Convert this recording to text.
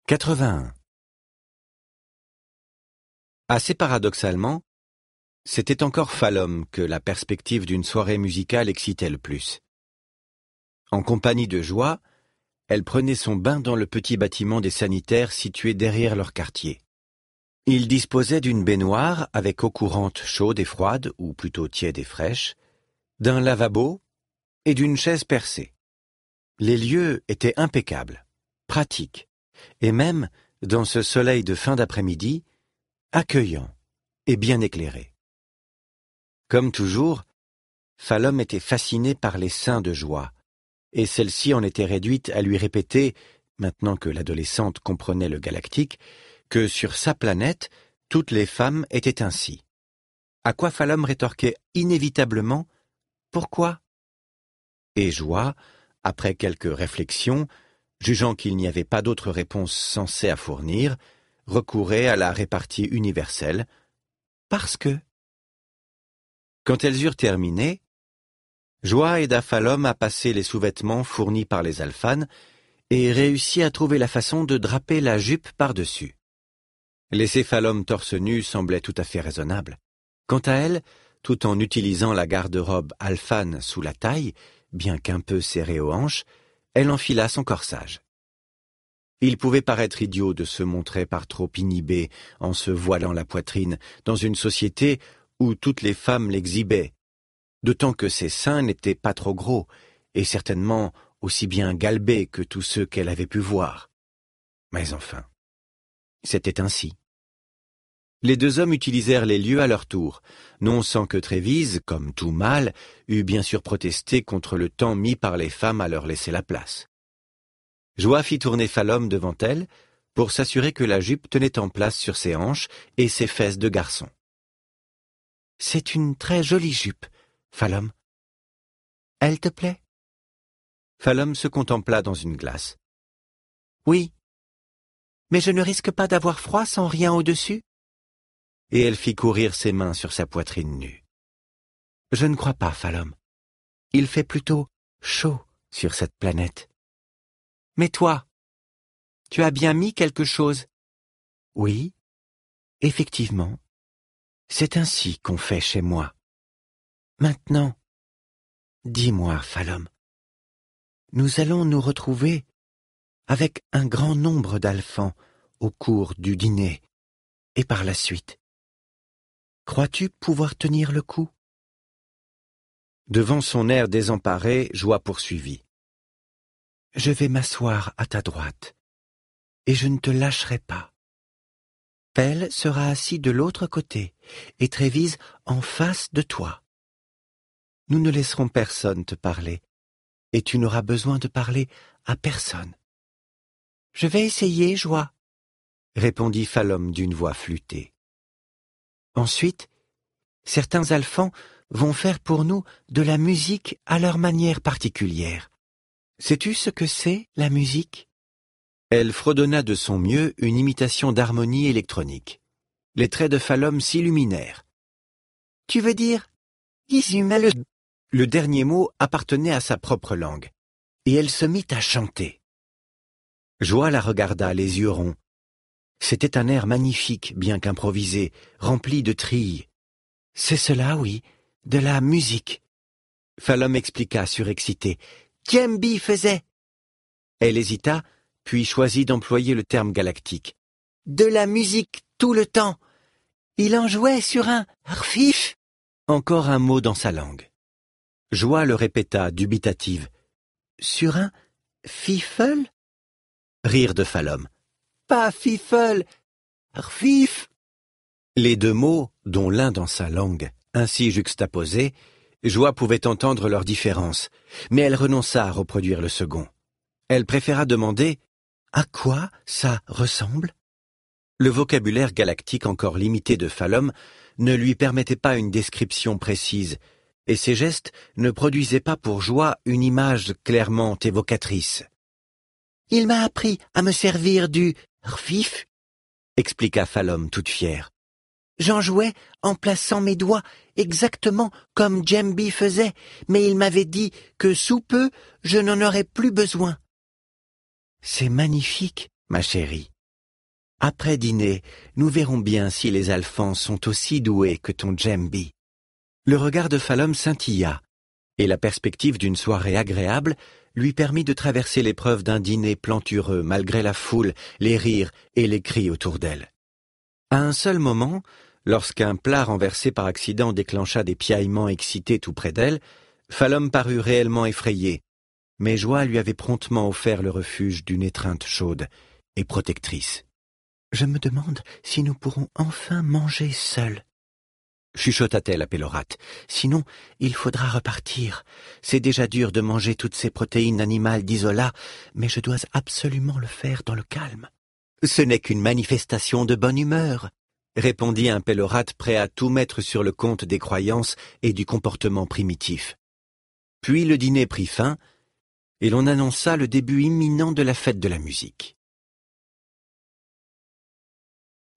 81. Assez paradoxalement, c'était encore Phalom que la perspective d'une soirée musicale excitait le plus. En compagnie de Joie, elle prenait son bain dans le petit bâtiment des sanitaires situé derrière leur quartier. Il disposait d'une baignoire avec eau courante chaude et froide, ou plutôt tiède et fraîche, d'un lavabo et d'une chaise percée. Les lieux étaient impeccables, pratiques, et même, dans ce soleil de fin d'après-midi, accueillants et bien éclairés. Comme toujours, Phalom était fasciné par les seins de Joie, et celle-ci en était réduite à lui répéter, maintenant que l'adolescente comprenait le galactique, que sur sa planète, toutes les femmes étaient ainsi. À quoi Phalom rétorquait inévitablement « Pourquoi ?» Et Joie, après quelques réflexions, jugeant qu'il n'y avait pas d'autre réponse sensée à fournir, recourait à la répartie universelle « Parce que ». Quand elles eurent terminé, Joie aida Phalom à passer les sous-vêtements fournis par les alphanes et réussit à trouver la façon de draper la jupe par-dessus. Laisser Phalom torse nu semblait tout à fait raisonnable. Quant à elle, tout en utilisant la garde-robe alphane sous la taille, bien qu'un peu serrée aux hanches, elle enfila son corsage. Il pouvait paraître idiot de se montrer par trop inhibé en se voilant la poitrine dans une société où toutes les femmes l'exhibaient, d'autant que ses seins n'étaient pas trop gros et certainement aussi bien galbés que tous ceux qu'elle avait pu voir. Mais enfin, c'était ainsi. Les deux hommes utilisèrent les lieux à leur tour, non sans que Trévise, comme tout mâle, eût bien sûr protesté contre le temps mis par les femmes à leur laisser la place. Joie fit tourner Phalom devant elle pour s'assurer que la jupe tenait en place sur ses hanches et ses fesses de garçon. « C'est une très jolie jupe, Phalom. Elle te plaît ?» Phalom se contempla dans une glace. « Oui, mais je ne risque pas d'avoir froid sans rien au-dessus ?» Et elle fit courir ses mains sur sa poitrine nue. « Je ne crois pas, Phalom. Il fait plutôt chaud sur cette planète. »« Mais toi, tu as bien mis quelque chose ?»« Oui, effectivement. C'est ainsi qu'on fait chez moi. Maintenant, dis-moi, Phalom, nous allons nous retrouver avec un grand nombre d'alphans au cours du dîner et par la suite. Crois-tu pouvoir tenir le coup ?» Devant son air désemparé, Joie poursuivit. « Je vais m'asseoir à ta droite, et je ne te lâcherai pas. Pell sera assis de l'autre côté, et Trévise en face de toi. Nous ne laisserons personne te parler, et tu n'auras besoin de parler à personne. »« Je vais essayer, Joie, » répondit Phalom d'une voix flûtée. « Ensuite, certains alphans vont faire pour nous de la musique à leur manière particulière. Sais-tu ce que c'est, la musique ?» Elle fredonna de son mieux une imitation d'harmonie électronique. Les traits de Phalom s'illuminèrent. « Tu veux dire Isumel ?» Le dernier mot appartenait à sa propre langue, et elle se mit à chanter. Joie la regarda, les yeux ronds. C'était un air magnifique, bien qu'improvisé, rempli de trilles. « C'est cela, oui, de la musique. » Phalom expliqua, surexcité. « Djembi faisait. » Elle hésita, puis choisit d'employer le terme galactique. « De la musique tout le temps. Il en jouait sur un rfif. » Encore un mot dans sa langue. Joie le répéta, dubitative. « Sur un fifel ?» Rire de Phalom. « Pas fifel, rfif. » Les deux mots, dont l'un dans sa langue, ainsi juxtaposés, Joie pouvait entendre leur différence, mais elle renonça à reproduire le second. Elle préféra demander « À quoi ça ressemble ?» Le vocabulaire galactique encore limité de Phalom ne lui permettait pas une description précise, et ses gestes ne produisaient pas pour Joie une image clairement évocatrice. « Il m'a appris à me servir du rfif, » expliqua Phalom toute fière. « J'en jouais en plaçant mes doigts exactement comme Djembi faisait, mais il m'avait dit que sous peu je n'en aurais plus besoin. »« C'est magnifique, ma chérie, » Après dîner, nous verrons bien si les Alphans sont aussi doués que ton Djembi. » Le regard de Falom scintilla, et la perspective d'une soirée agréable lui permit de traverser l'épreuve d'un dîner plantureux malgré la foule, les rires et les cris autour d'elle. À un seul moment, lorsqu'un plat renversé par accident déclencha des piaillements excités tout près d'elle, Falom parut réellement effrayé, mais Joie lui avait promptement offert le refuge d'une étreinte chaude et protectrice. « Je me demande si nous pourrons enfin manger seuls, » chuchota-t-elle à Pélorate. « Sinon, il faudra repartir. C'est déjà dur de manger toutes ces protéines animales d'Isola, mais je dois absolument le faire dans le calme. »« Ce n'est qu'une manifestation de bonne humeur, » répondit un Pélorate prêt à tout mettre sur le compte des croyances et du comportement primitif. Puis le dîner prit fin, et l'on annonça le début imminent de la fête de la musique.